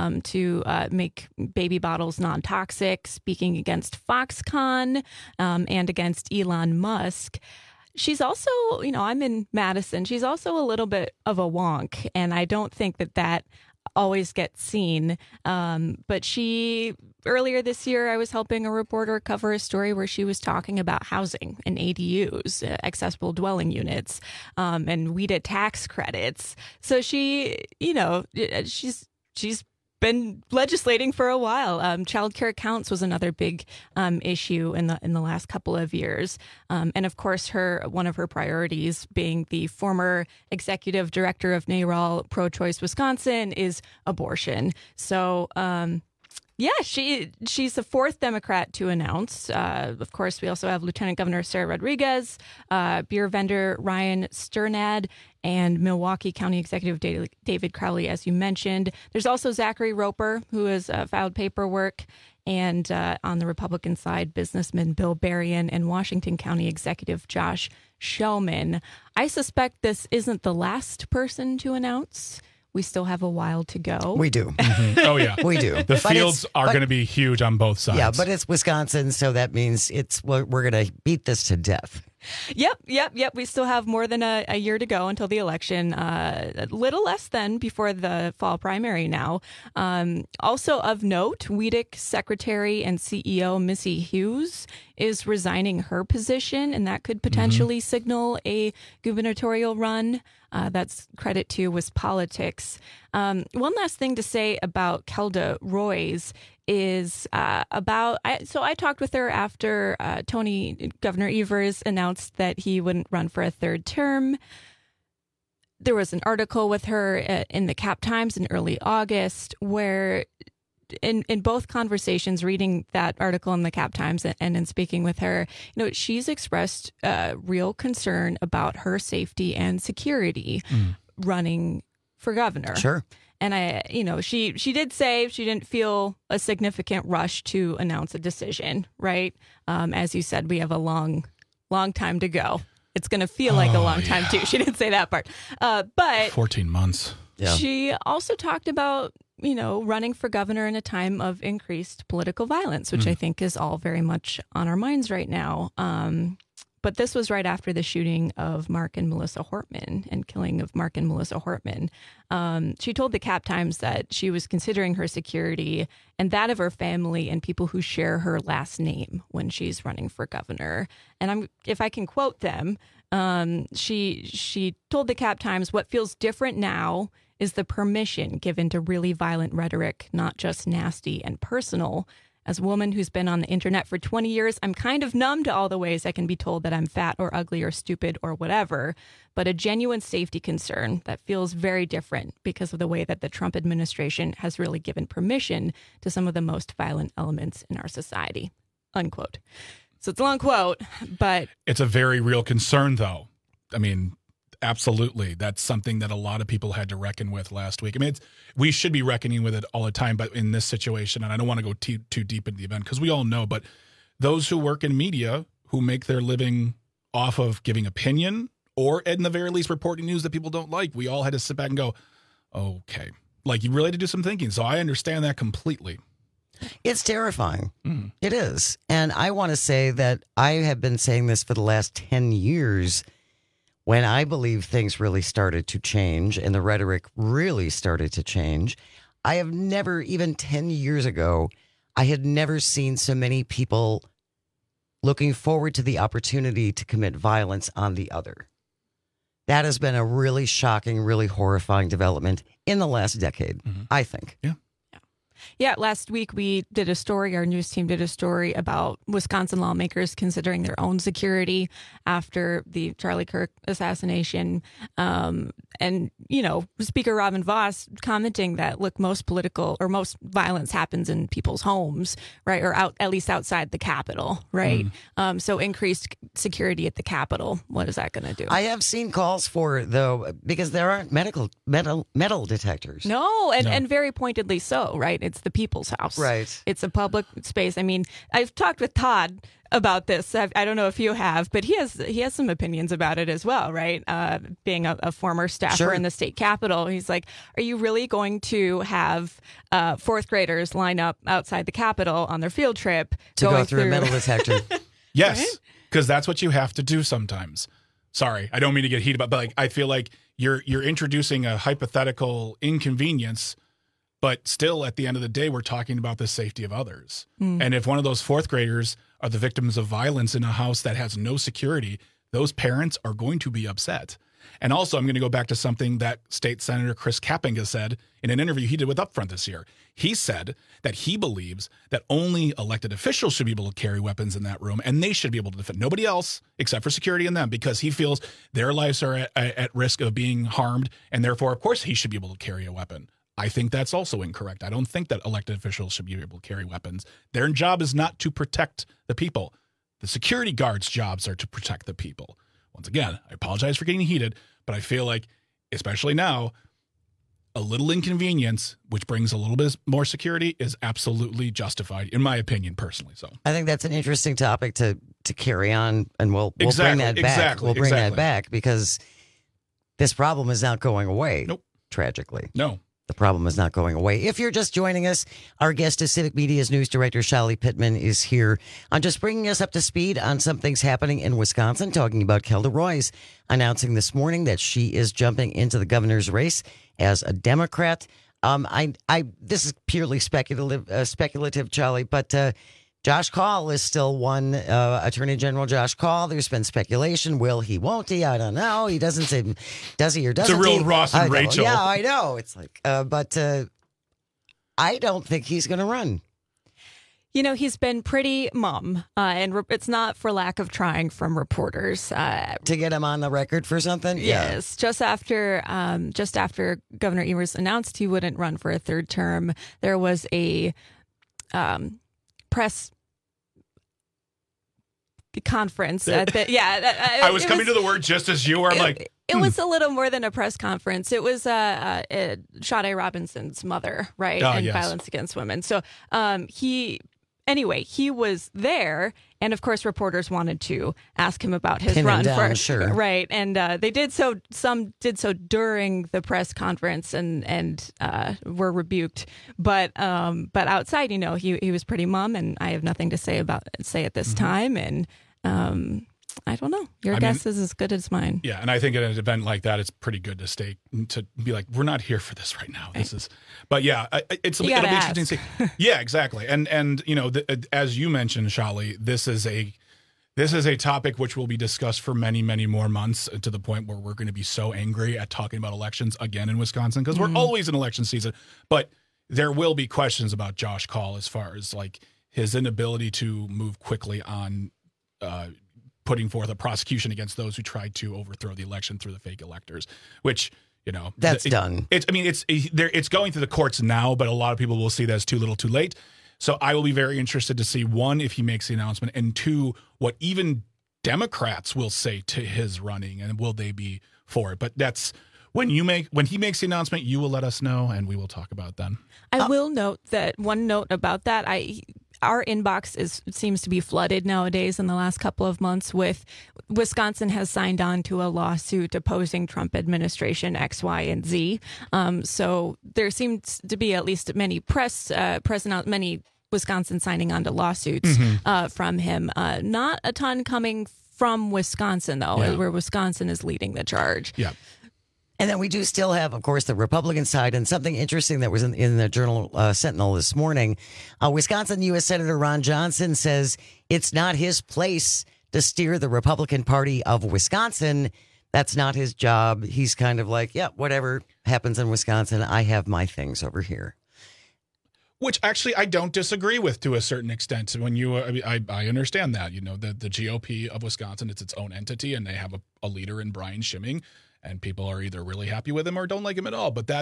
to make baby bottles non-toxic, speaking against Foxconn and against Elon Musk. She's also, I'm in Madison. She's also a little bit of a wonk, and I don't think that always gets seen. But earlier this year, I was helping a reporter cover a story where she was talking about housing and ADUs, accessible dwelling units, and WHEDA tax credits. So she's been legislating for a while. Child care accounts was another big issue in the last couple of years, and of course, one of her priorities, being the former executive director of NARAL Pro-Choice Wisconsin, is abortion. So. She's the 4th Democrat to announce. Of course, we also have Lieutenant Governor Sarah Rodriguez, beer vendor Ryan Sternad, and Milwaukee County Executive David Crowley, as you mentioned. There's also Zachary Roper, who has filed paperwork, and on the Republican side, businessman Bill Berrien and Washington County Executive Josh Shellman. I suspect this isn't the last person to announce. We still have a while to go. We do. Oh, yeah. We do. The fields are going to be huge on both sides. Yeah, but it's Wisconsin, so that means we're going to beat this to death. Yep. We still have more than a year to go until the election. A little less than before the fall primary now. Also of note, WHEDIC Secretary and CEO Missy Hughes is resigning her position, and that could potentially signal a gubernatorial run. That's credit to WisPolitics. One last thing to say about Kelda Roys is I talked with her after Governor Evers announced that he wouldn't run for a 3rd term. There was an article with her in the Cap Times in early August where in both conversations, reading that article in the Cap Times and in speaking with her, she's expressed real concern about her safety and security running for governor. Sure. And she did say she didn't feel a significant rush to announce a decision, right? As you said, we have a long time to go. It's going to feel like a long time too. She didn't say that part. But 14 months. Yeah. She also talked about, running for governor in a time of increased political violence, which I think is all very much on our minds right now. But this was right after the shooting of Mark and Melissa Hortman and killing of Mark and Melissa Hortman. She told the Cap Times that she was considering her security and that of her family and people who share her last name when she's running for governor. And if I can quote them, she told the Cap Times, "What feels different now is the permission given to really violent rhetoric, not just nasty and personal. As a woman who's been on the internet for 20 years, I'm kind of numb to all the ways I can be told that I'm fat or ugly or stupid or whatever, but a genuine safety concern that feels very different because of the way that the Trump administration has really given permission to some of the most violent elements in our society," unquote. So it's a long quote, but it's a very real concern, though. I mean, absolutely. That's something that a lot of people had to reckon with last week. I mean, we should be reckoning with it all the time, but in this situation, and I don't want to go too deep into the event because we all know, but those who work in media who make their living off of giving opinion or at the very least reporting news that people don't like, we all had to sit back and go, okay, like you really had to do some thinking. So I understand that completely. It's terrifying. It is. And I want to say that I have been saying this for the last 10 years when I believe things really started to change and the rhetoric really started to change. I have never, even 10 years ago, I had never seen so many people looking forward to the opportunity to commit violence on the other. That has been a really shocking, really horrifying development in the last decade, I think. Yeah, last week we did a story, our news team did a story about Wisconsin lawmakers considering their own security after the Charlie Kirk assassination. And, you know, Speaker Robin Vos commenting that, look, most violence happens in people's homes, right? Or at least outside the Capitol, right? So increased security at the Capitol, what is that going to do? I have seen calls for, though, because there aren't metal detectors. No, and very pointedly so, right? It's the people's house. Right. It's a public space. I mean, I've talked with Todd about this. I don't know if you have, but he has some opinions about it as well, right? Being a former staffer in the state capitol, he's like, are you really going to have fourth graders line up outside the Capitol on their field trip to go through a metal detector? Yes, because that's what you have to do sometimes. Sorry, I don't mean to get heated about, but like I feel like you're introducing a hypothetical inconvenience. But still, at the end of the day, we're talking about the safety of others. And if one of those fourth graders are the victims of violence in a house that has no security, those parents are going to be upset. And also, I'm going to go back to something that State Senator Chris Kapenga said in an interview he did with Upfront this year. He said that he believes that only elected officials should be able to carry weapons in that room, and they should be able to defend nobody else except for security and them, because he feels their lives are at risk of being harmed, and therefore, of course, he should be able to carry a weapon. I think that's also incorrect. I don't think that elected officials should be able to carry weapons. Their job is not to protect the people. The security guards' jobs are to protect the people. Once again, I apologize for getting heated, but I feel like, especially now, a little inconvenience, which brings a little bit more security, is absolutely justified, in my opinion, personally. So I think that's an interesting topic to carry on, and we'll bring that back. We'll bring that back because this problem is not going away. Nope. Tragically. No. The problem is not going away. If you're just joining us, our guest is Civic Media's news director, Shali Pittman, is here. I'm just bringing us up to speed on some things happening in Wisconsin, talking about Kelda Roys announcing this morning that she is jumping into the governor's race as a Democrat. This is purely speculative, Charlie, but Josh Kaul is still one, Attorney General Josh Kaul. There's been speculation. Will he, won't he? I don't know. He doesn't say, does he or doesn't he? It's a real Ross and Rachel. Yeah, I know. It's like, but I don't think he's going to run. You know, he's been pretty mum, and it's not for lack of trying from reporters. To get him on the record for something? Yes. Yeah. Just after Governor Evers announced he wouldn't run for a third term, there was a press conference. I was coming to the word just as you were. It was a little more than a press conference. It was Sade Robinson's mother, right? Oh, and yes. Violence against women. So he was there, and of course, reporters wanted to ask him about his run sure. Right, and they did so. Some did so during the press conference, and were rebuked. But outside, he was pretty mum, and I have nothing to say at this time. And I don't know. Your guess is as good as mine. Yeah, and I think at an event like that, it's pretty good to be like, we're not here for this right now. This is, but yeah, it'll be interesting to see. Yeah, exactly. And as you mentioned, Shali, this is a topic which will be discussed for many, many more months, to the point where we're going to be so angry at talking about elections again in Wisconsin, because we're always in election season. But there will be questions about Josh Kaul as far as like his inability to move quickly on putting forth a prosecution against those who tried to overthrow the election through the fake electors, which, that's done. It's going through the courts now, but a lot of people will see that as too little too late. So I will be very interested to see, one, if he makes the announcement, and two, what even Democrats will say to his running, and will they be for it. But that's when he makes the announcement, you will let us know, and we will talk about it then. I will note that one note about that. Our inbox seems to be flooded nowadays in the last couple of months with Wisconsin has signed on to a lawsuit opposing Trump administration X, Y, and Z. So there seems to be at least many many Wisconsin signing on to lawsuits from him. Not a ton coming from Wisconsin, though, where Wisconsin is leading the charge. Yeah. And then we do still have, of course, the Republican side. And something interesting that was in the Journal Sentinel this morning, Wisconsin U.S. Senator Ron Johnson says it's not his place to steer the Republican Party of Wisconsin. That's not his job. He's kind of like, yeah, whatever happens in Wisconsin, I have my things over here. Which actually I don't disagree with to a certain extent. When I understand that, the GOP of Wisconsin, it's its own entity, and they have a leader in Brian Schimming. And people are either really happy with him or don't like him at all. But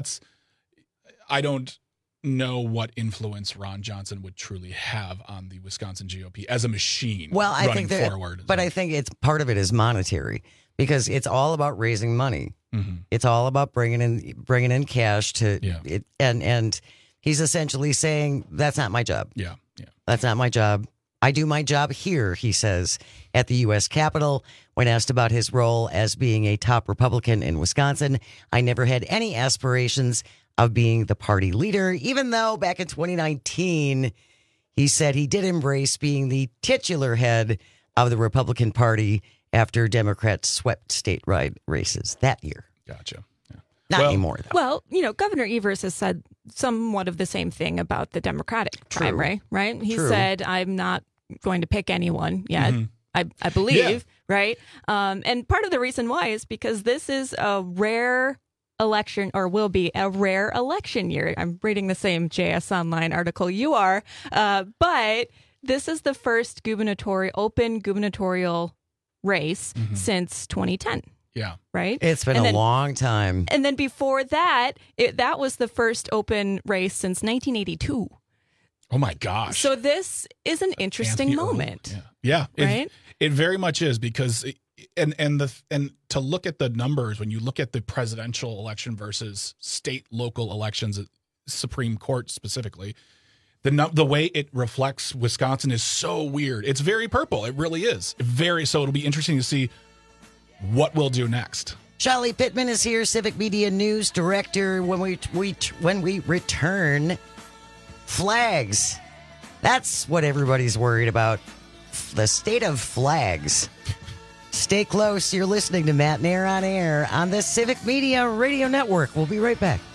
I don't know what influence Ron Johnson would truly have on the Wisconsin GOP as a machine. Well, I think forward. But I think it's part of it is monetary, because it's all about raising money. Mm-hmm. It's all about bringing in cash to it, and he's essentially saying that's not my job. Yeah. That's not my job. I do my job here, he says, at the U.S. Capitol. When asked about his role as being a top Republican in Wisconsin, I never had any aspirations of being the party leader, even though back in 2019, he said he did embrace being the titular head of the Republican Party after Democrats swept statewide races that year. Gotcha. Yeah. Not anymore, though. Well, Governor Evers has said somewhat of the same thing about the Democratic primary, right? He said, I'm not going to pick anyone yet. Mm-hmm. I believe, right? And part of the reason why is because this is a rare election, or will be a rare election year. I'm reading the same JS Online article you are, but this is the first open gubernatorial race since 2010. Yeah. Right? It's been a long time. And then before that, that was the first open race since 1982. Oh my gosh. So this is an interesting moment. Yeah. Right? It very much is, because and to look at the numbers, when you look at the presidential election versus state local elections, Supreme Court specifically, the way it reflects Wisconsin is so weird. It's very purple. It really is. So it'll be interesting to see what we'll do next. Shali Pittman is here, Civic Media News Director. When we return, flags. That's what everybody's worried about. The state of flags. Stay close. You're listening to Matt Nair on Air on the Civic Media Radio Network. We'll be right back.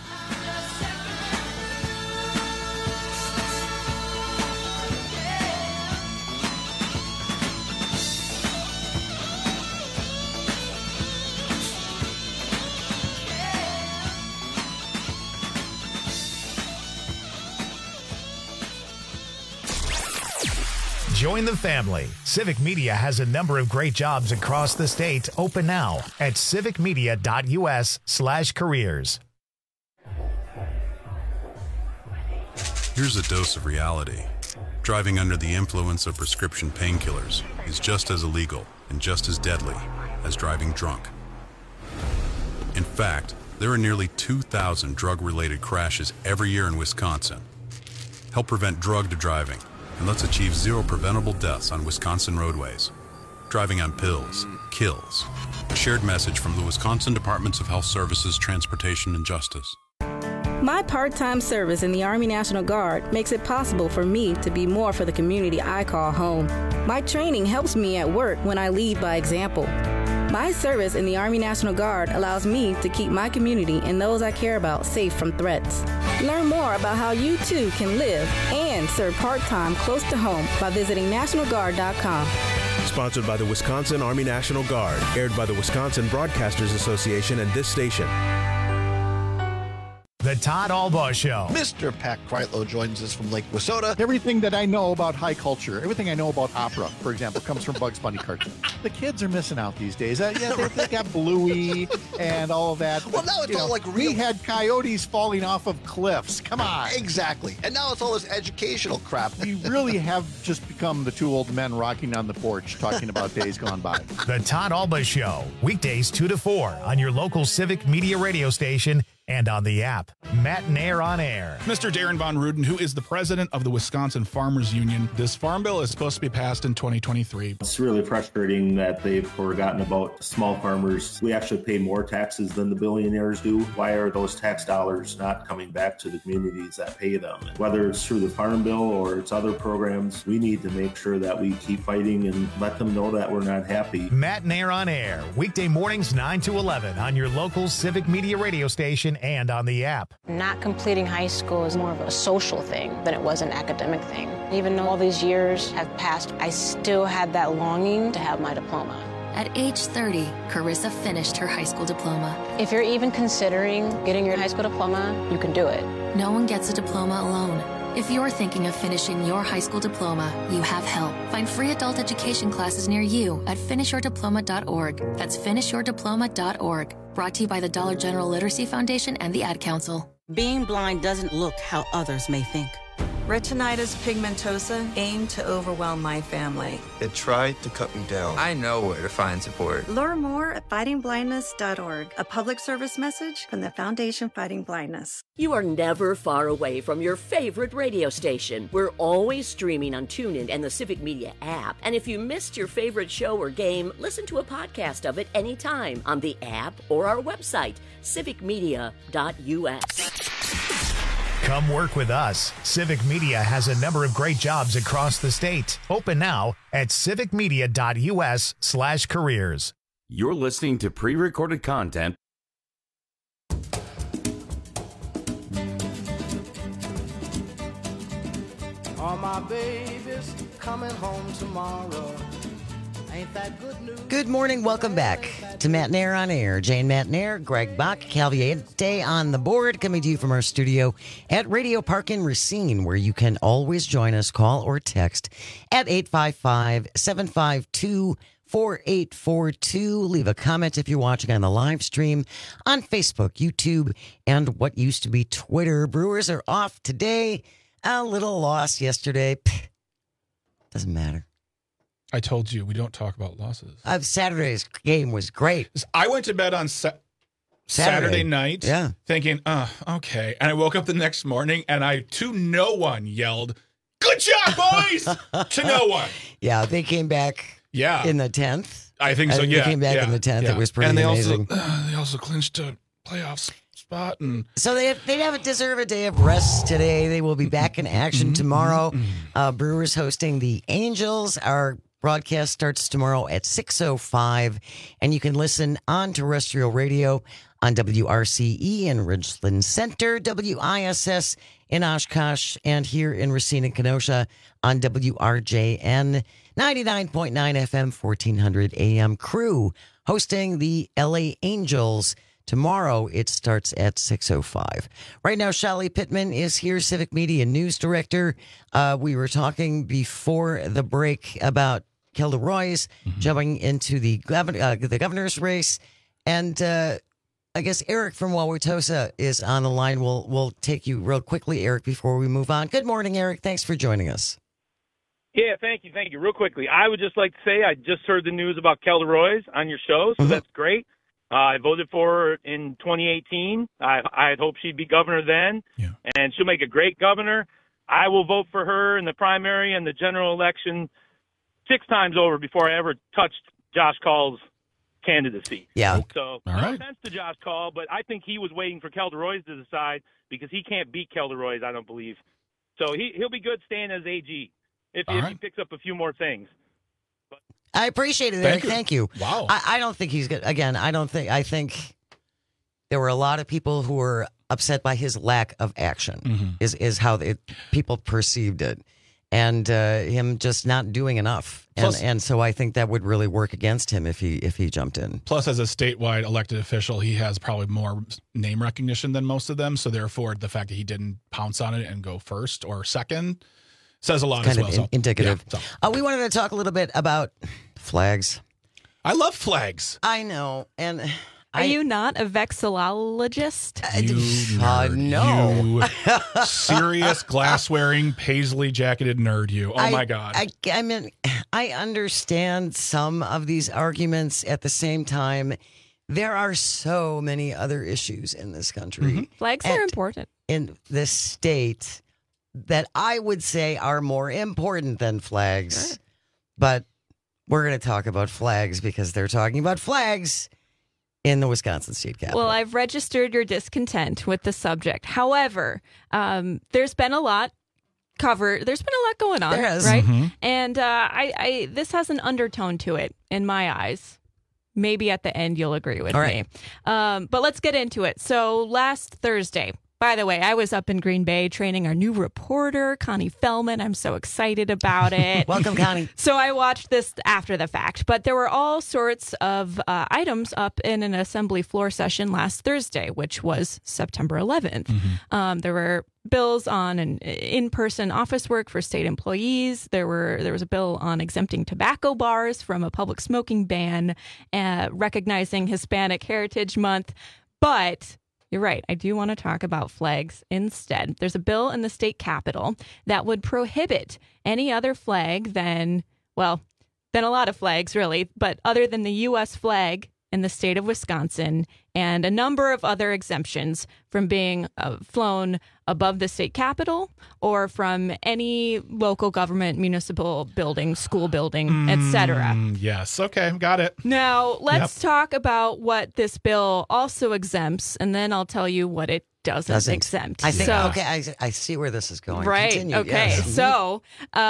Join the family. Civic Media has a number of great jobs across the state open now at civicmedia.us/careers. Here's a dose of reality. Driving under the influence of prescription painkillers is just as illegal and just as deadly as driving drunk. In fact, there are nearly 2,000 drug-related crashes every year in Wisconsin. Help prevent drug driving, and let's achieve zero preventable deaths on Wisconsin roadways. Driving on pills kills. A shared message from the Wisconsin Departments of Health Services, Transportation, and Justice. My part-time service in the Army National Guard makes it possible for me to be more for the community I call home. My training helps me at work when I lead by example. My service in the Army National Guard allows me to keep my community and those I care about safe from threats. Learn more about how you too can live and serve part-time close to home by visiting NationalGuard.com. Sponsored by the Wisconsin Army National Guard. Aired by the Wisconsin Broadcasters Association and this station. The Todd Albaugh Show. Mr. Pat Kreitlow joins us from Lake Wissota. Everything that I know about high culture, everything I know about opera, for example, comes from Bugs Bunny cartoons. The kids are missing out these days. They got Bluey and all of that. Well, now it's all like real. We had coyotes falling off of cliffs. Come on. Exactly. And now it's all this educational crap. We really have just become the two old men rocking on the porch talking about days gone by. The Todd Albaugh Show. Weekdays 2 to 4 on your local Civic Media radio station and on the app. Matt Nair on air. Mr. Darren Von Ruden, who is the president of the Wisconsin Farmers Union. This farm bill is supposed to be passed in 2023. It's really frustrating that they've forgotten about small farmers. We actually pay more taxes than the billionaires do. Why are those tax dollars not coming back to the communities that pay them? Whether it's through the farm bill or it's other programs, we need to make sure that we keep fighting and let them know that we're not happy. Matt Nair on air. Weekday mornings 9 to 11 on your local Civic Media radio station and on the app. Not completing high school is more of a social thing than it was an academic thing. Even though all these years have passed, I still had that longing to have my diploma. At age 30, Carissa finished her high school diploma. If you're even considering getting your high school diploma, you can do it. No one gets a diploma alone. If you're thinking of finishing your high school diploma, you have help. Find free adult education classes near you at finishyourdiploma.org. That's finishyourdiploma.org. Brought to you by the Dollar General Literacy Foundation and the Ad Council. Being blind doesn't look how others may think. Retinitis pigmentosa aimed to overwhelm my family. It tried to cut me down. I know where to find support. Learn more at fightingblindness.org, a public service message from the Foundation Fighting Blindness. You are never far away from your favorite radio station. We're always streaming on TuneIn and the Civic Media app. And if you missed your favorite show or game, listen to a podcast of it anytime on the app or our website, civicmedia.us. Come work with us. Civic Media has a number of great jobs across the state. Open now at civicmedia.us/careers. You're listening to pre-recorded content. All my babies coming home tomorrow. Ain't that good news? Good morning. Welcome back to Matt Nair on air. Jane Matt Nair, Greg Bach, Calvier on the board, coming to you from our studio at Radio Park in Racine, where you can always join us, call or text at 855-752-4842. Leave a comment if you're watching on the live stream on Facebook, YouTube, and what used to be Twitter. Brewers are off today. A little loss yesterday. Doesn't matter. I told you we don't talk about losses. Saturday's game was great. I went to bed on Saturday night thinking, okay. And I woke up the next morning and I, to no one, yelled, "Good job, boys!" to no one. Yeah, they came back in the 10th. I think so, yeah. They came back in the 10th. Yeah. It was pretty amazing. They also clinched a playoff spot. So they deserve a day of rest today. They will be back in action tomorrow. Brewers hosting the Angels. Our broadcast starts tomorrow at 6:05, and you can listen on terrestrial radio on WRCE in Ridgeland Center, WISS in Oshkosh, and here in Racine and Kenosha on WRJN 99.9 FM, 1400 AM. Crew hosting the LA Angels. Tomorrow, it starts at 6:05. Right now, Shali Pittman is here, Civic Media News Director. We were talking before the break about Kelda Roys jumping into the governor's race. And I guess Eric from Wauwatosa is on the line. We'll take you real quickly, Eric, before we move on. Good morning, Eric. Thanks for joining us. Yeah, thank you. Real quickly, I would just like to say I just heard the news about Kelda Roys on your show, so that's great. I voted for her in 2018. I had hoped she'd be governor then, and she'll make a great governor. I will vote for her in the primary and the general election 6 times over before I ever touched Josh Call's candidacy. Yeah. So no offense to Josh Call, but I think he was waiting for Kelder Roys to decide because he can't beat Kelder Roys, I don't believe. So he'll be good staying as AG if he picks up a few more things. I appreciate it, Eric. Thank you. Wow. I don't think he's good. Again, I think there were a lot of people who were upset by his lack of action, is how people perceived it. And him just not doing enough. And so I think that would really work against him if he jumped in. Plus, as a statewide elected official, he has probably more name recognition than most of them. So therefore, the fact that he didn't pounce on it and go first or second says a lot as well. Indicative. Yeah, we wanted to talk a little bit about flags. I love flags. I know. And are you not a vexillologist? No. You serious glass-wearing, paisley-jacketed nerd, you. Oh, my God. I mean, I understand some of these arguments. At the same time, there are so many other issues in this country. Flags are important. In this state that I would say are more important than flags. Sure. But we're going to talk about flags because they're talking about flags in the Wisconsin State Capitol. Well, I've registered your discontent with the subject. However, there's been a lot covered. There's been a lot going on, right? And I this has an undertone to it in my eyes. Maybe at the end you'll agree with me. But let's get into it. So last Thursday, by the way, I was up in Green Bay training our new reporter, Connie Fellman. I'm so excited about it. Welcome, Connie. So I watched this after the fact, but there were all sorts of items up in an assembly floor session last Thursday, which was September 11th. There were bills on an in-person office work for state employees. There was a bill on exempting tobacco bars from a public smoking ban, recognizing Hispanic Heritage Month. But you're right. I do want to talk about flags instead. There's a bill in the state capitol that would prohibit any other flag than a lot of flags, really, but other than the U.S. flag in the state of Wisconsin and a number of other exemptions from being flown above the state capitol or from any local government, municipal building, school building, etc. Yes. Okay. Got it. Now, let's talk about what this bill also exempts, and then I'll tell you what it doesn't exempt. I think, I see where this is going. Right. Continue. Okay. Yes. So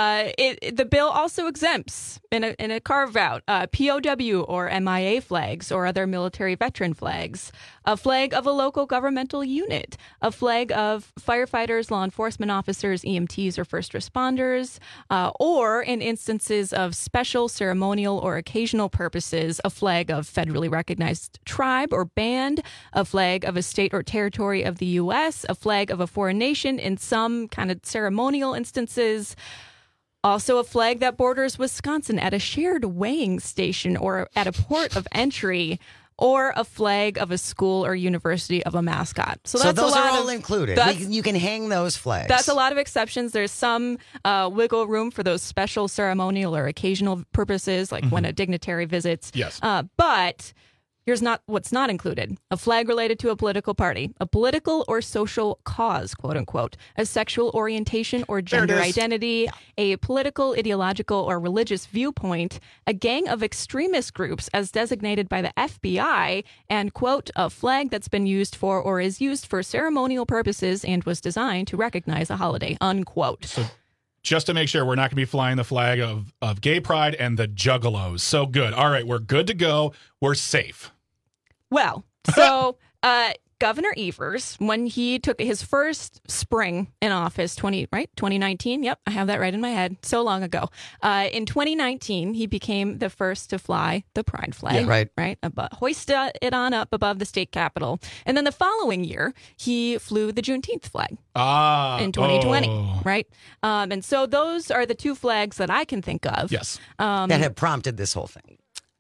the bill also exempts in a carve out POW or MIA flags or other military veteran flags, a flag of a local governmental unit, a flag of firefighters, law enforcement officers, EMTs, or first responders, or in instances of special ceremonial or occasional purposes, a flag of federally recognized tribe or band, a flag of a state or territory of the U.S., a flag of a foreign nation in some kind of ceremonial instances, also a flag that borders Wisconsin at a shared weighing station or at a port of entry, or a flag of a school or university of a mascot. So those are all included. You can hang those flags. That's a lot of exceptions. There's some wiggle room for those special ceremonial or occasional purposes, like when a dignitary visits. Yes. But here's what's not included: a flag related to a political party, a political or social cause, quote unquote, a sexual orientation or gender identity, a political, ideological, or religious viewpoint, a gang of extremist groups as designated by the FBI, and, quote, a flag that's been used for or is used for ceremonial purposes and was designed to recognize a holiday, unquote. So just to make sure we're not going to be flying the flag of gay pride and the juggalos. So good. All right, we're good to go. We're safe. Well, so Governor Evers, when he took his first spring in office, 2019. Yep, I have that right in my head. So long ago. In 2019, he became the first to fly the pride flag. Yeah, right. Hoist it on up above the state capitol. And then the following year, he flew the Juneteenth flag. In 2020, right? And so those are the two flags that I can think of. Yes. That have prompted this whole thing.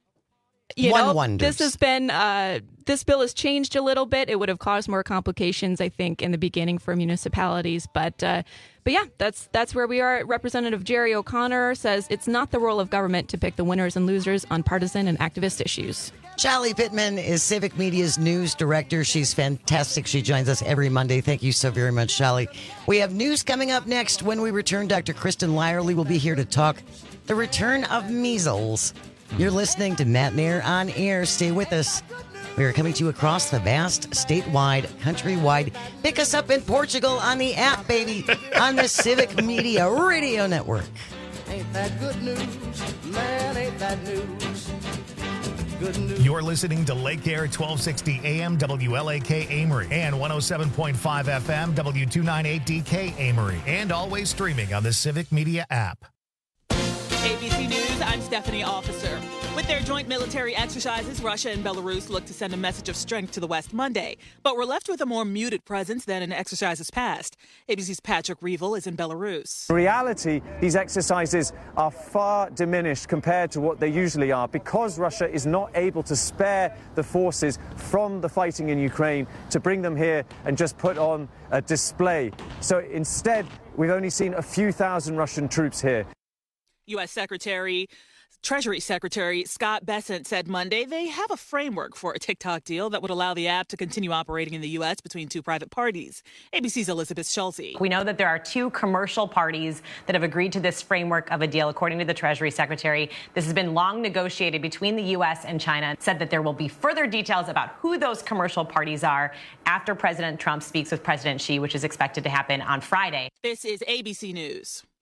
This has been this bill has changed a little bit. It would have caused more complications, I think, in the beginning for municipalities. But yeah, that's where we are. Representative Jerry O'Connor says it's not the role of government to pick the winners and losers on partisan and activist issues. Charlie Pittman is Civic Media's news director. She's fantastic. She joins us every Monday. Thank you so very much, Charlie. We have news coming up next. When we return, Dr. Kristen Lyerly will be here to talk the return of measles. You're listening to Matt and Air on air. Stay with us. We are coming to you across the vast, statewide, countrywide. Pick us up in Portugal on the app, baby, on the Civic Media Radio Network. Ain't that good news? Man, ain't that news? Good news. You're listening to Lake Air 1260 AM WLAK Amory and 107.5 FM W298DK Amory, and always streaming on the Civic Media app. ABC News, I'm Stephanie Officer. With their joint military exercises, Russia and Belarus look to send a message of strength to the West Monday, but we're left with a more muted presence than in exercises past. ABC's Patrick Reevell is in Belarus. In reality, these exercises are far diminished compared to what they usually are because Russia is not able to spare the forces from the fighting in Ukraine to bring them here and just put on a display. So instead, we've only seen a few thousand Russian troops here. U.S. Treasury Secretary Scott Bessent said Monday they have a framework for a TikTok deal that would allow the app to continue operating in the U.S. between two private parties. ABC's Elizabeth Schulze. We know that there are two commercial parties that have agreed to this framework of a deal, according to the Treasury Secretary. This has been long negotiated between the U.S. and China. It said that there will be further details about who those commercial parties are after President Trump speaks with President Xi, which is expected to happen on Friday. This is ABC News.